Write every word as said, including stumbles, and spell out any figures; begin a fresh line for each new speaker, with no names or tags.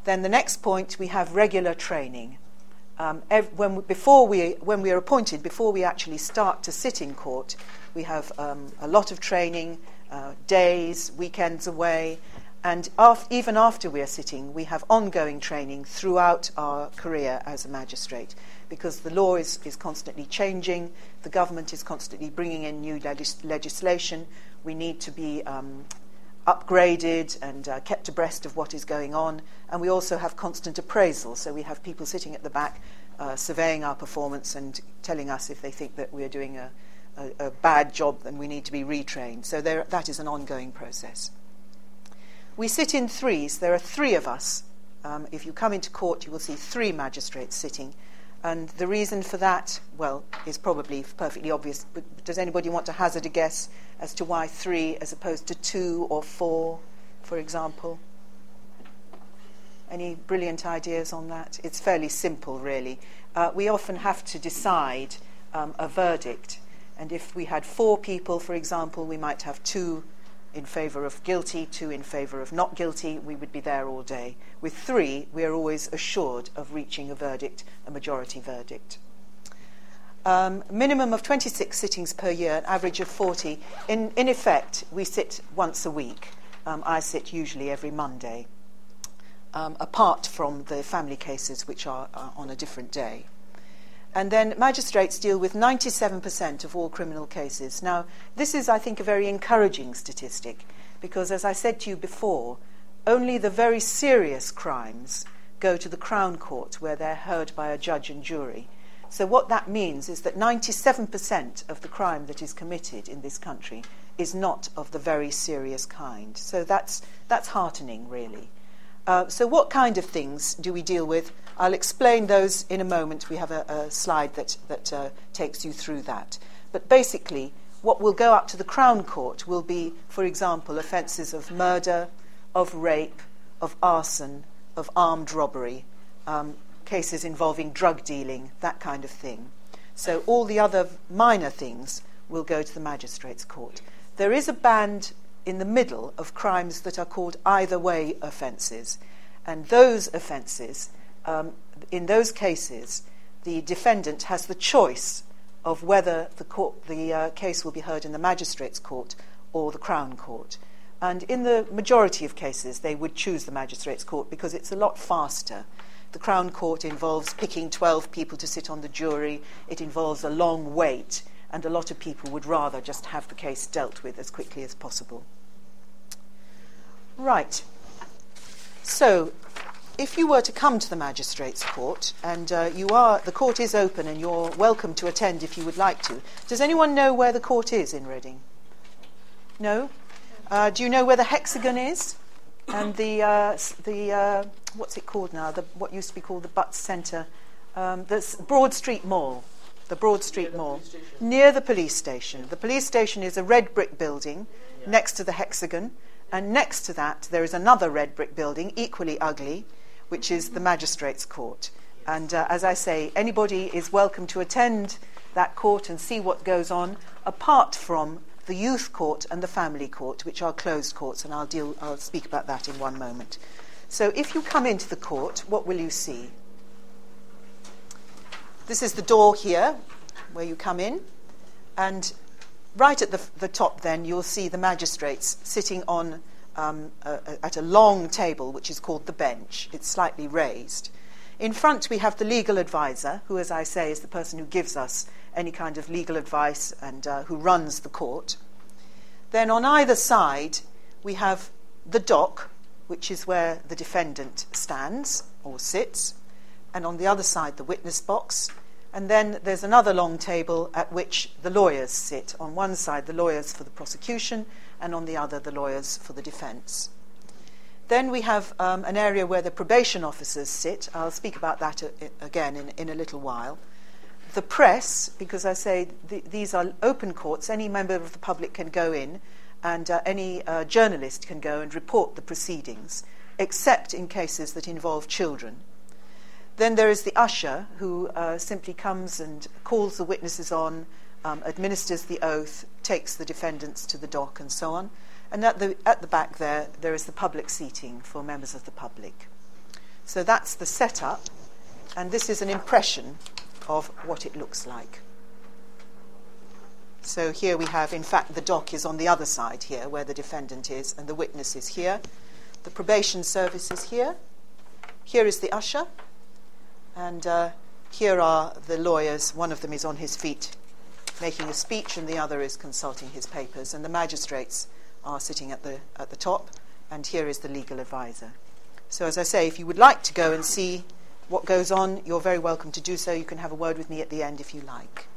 Then the next point, we have regular training. Um, ev- when we, before we when we are appointed, before we actually start to sit in court, we have um, a lot of training, uh, days, weekends away, and af- even after we are sitting, we have ongoing training throughout our career as a magistrate, because the law is, is constantly changing, the government is constantly bringing in new legis- legislation. We need to be um, upgraded and uh, kept abreast of what is going on, and we also have constant appraisal. So we have people sitting at the back uh, surveying our performance and telling us if they think that we're doing a, a, a bad job and we need to be retrained. So there, that is an ongoing process. We sit in threes. There are three of us. Um, if you come into court, you will see three magistrates sitting. And the reason for that, well, is probably perfectly obvious. But does anybody want to hazard a guess as to why three as opposed to two or four, for example? Any brilliant ideas on that? It's fairly simple, really. Uh, we often have to decide um, a verdict. And if we had four people, for example, we might have two in favour of guilty, two in favour of not guilty. We would be there all day. With three, we are always assured of reaching a verdict, a majority verdict. Um, minimum of twenty-six sittings per year, an average of forty. In, in effect, we sit once a week. Um, I sit usually every Monday, um, apart from the family cases, which are uh, on a different day. And then magistrates deal with ninety-seven percent of all criminal cases. Now, this is, I think, a very encouraging statistic, because, as I said to you before, only the very serious crimes go to the Crown Court, where they're heard by a judge and jury. So what that means is that ninety-seven percent of the crime that is committed in this country is not of the very serious kind. So that's, that's heartening, really. Uh, so what kind of things do we deal with? I'll explain those in a moment. We have a, a slide that, that uh, takes you through that. But basically, what will go up to the Crown Court will be, for example, offences of murder, of rape, of arson, of armed robbery, um, cases involving drug dealing, that kind of thing. So all the other minor things will go to the Magistrates' Court. There is a band in the middle of crimes that are called either-way offences. And those offences, um, in those cases, the defendant has the choice of whether the, court, the uh, case will be heard in the Magistrates' Court or the Crown Court. And in the majority of cases, they would choose the Magistrates' Court because it's a lot faster. The Crown Court involves picking twelve people to sit on the jury. It involves a long wait, and a lot of people would rather just have the case dealt with as quickly as possible. Right. So, if you were to come to the Magistrates' Court, and uh, you are, the court is open and you're welcome to attend if you would like to. Does anyone know where the court is in Reading? No? Uh, do you know where the Hexagon is? And the, uh, the uh, what's it called now? The, what used to be called the Butts Centre. Um, the Broad Street Mall. The Broad Street Near Mall. The Near the police station. The police station is a red brick building yeah. next to the Hexagon. And next to that, there is another red brick building, equally ugly, which is the Magistrates' Court. And uh, as I say, anybody is welcome to attend that court and see what goes on, apart from the Youth Court and the Family Court, which are closed courts, and I'll deal, I'll speak about that in one moment. So if you come into the court, what will you see? This is the door here, where you come in, and right at the, the top, then, you'll see the magistrates sitting on um, a, a, at a long table, which is called the bench. It's slightly raised. In front, we have the legal advisor, who, as I say, is the person who gives us any kind of legal advice and uh, who runs the court. Then on either side, we have the dock, which is where the defendant stands or sits, and on the other side, the witness box. And then there's another long table at which the lawyers sit. On one side, the lawyers for the prosecution, and on the other, the lawyers for the defence. Then we have um, an area where the probation officers sit. I'll speak about that a, a, again in, in a little while. The press, because I say th- these are open courts, any member of the public can go in, and uh, any uh, journalist can go and report the proceedings, except in cases that involve children. Then there is the usher, who uh, simply comes and calls the witnesses on, um, administers the oath, takes the defendants to the dock, and so on. And at the at the back there, there is the public seating for members of the public. So that's the setup, and this is an impression of what it looks like. So here we have, in fact, the dock is on the other side here, where the defendant is, and the witness is here. The probation service is here. Here is the usher, and uh, here are the lawyers. One of them is on his feet making a speech, and the other is consulting his papers, and the magistrates are sitting at the at the top, and here is the legal advisor. So as I say, if you would like to go and see what goes on, you're very welcome to do so. You can have a word with me at the end if you like.